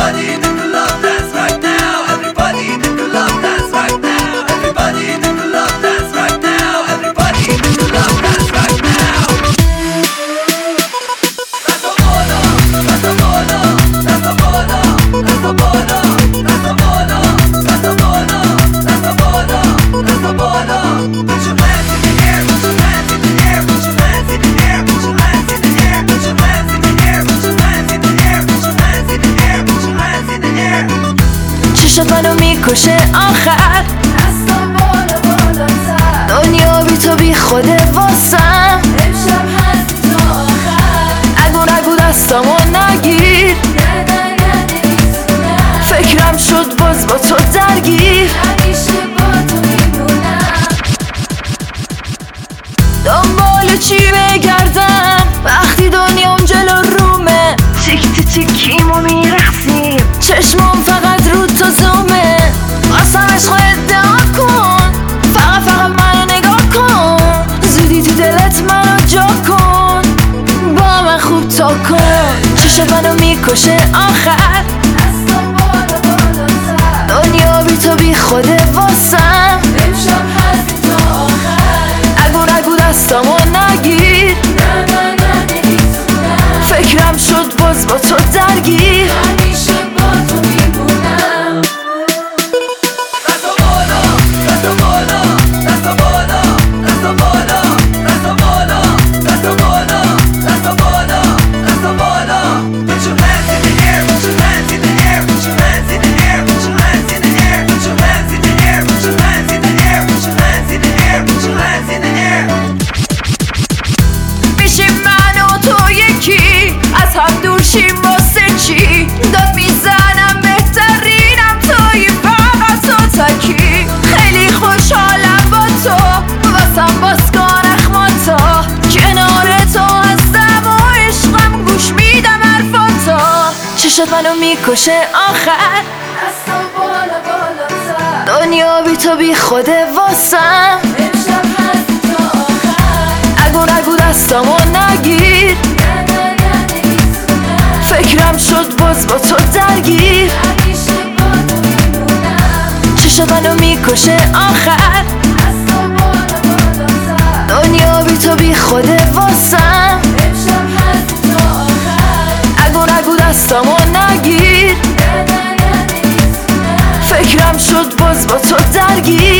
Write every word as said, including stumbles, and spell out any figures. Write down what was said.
Everybody in the club dance right now. Everybody in the club dance right now. Everybody in the club dance right now. Everybody in the club dance right now. Dance bola, dance bola, dance bola, dance bola, dance bola, dance bola, dance bola, dance bola. Put your hands in the air, put your hands in the air, put your hands in the air, put your hands in the air, put your hands in the air, put your hands in the air, put your hands in the air, put your hands in the air. چشات منو میکشه آخر دستم بالا بالاتر دنیا بی تو بی خوده واسم امشب هست تا آخر نگو نگو دستامو نگیر نه نه نه نمیتونم فکرم شد باز با تو درگیر همیشه با تو میمونم دنبال چی بگردم وقتی دنیام جلو رومه تیک تی تیکیمو میرخسیم چشمام فقط رو تو زومه واسم عشق ادعا کن فقط فقط منو نگاه کن زودی تو دلت منو جا کن با من خوب تا کن چشات منو میکشه آخر دستم بالا بالاتر دنیا بی تو بی خوده واسم امشب هست تا آخر نگو نگو دستامو نگیر نه نه نه نمیتونم فکرم شد باز با تو درگیر همیشه با تو میمونم Dance bola, dance bola, dance bola, dance bola, dance bola, dance bola, dance bola, dance bola. Put your hands in the air, put your hands in the air, put your hands in the air, put your hands in the air, put your hands in the air, put your hands in the air, put your hands in the air, put your hands in the air. میشیم من و تو یکی از هم دور شیم واسه چی داد میزنم بهترینم توی فقط تو تکی خیلی خوشحالم با تو واسم باز کن اخماتا کنار تو هستم و عشقم گوش میدم حرفاتا چشات منو میکشه آخر دستم بالا بالاتر دنیا بی تو بی خوده واسم امشب هست تا آخر نگو نگو دستامو نگیر نه نه نه نمیتونم فکرم شد باز با تو درگیر همیشه با تو میمونم چشات منو میکشه آخر دستم بالا بالاتر دنیا بی تو بی خوده واسم امشب هست تا آخر نگو نگو دستامو نگیر نه نه نه نمیتونم فکرم شد باز با تو درگیر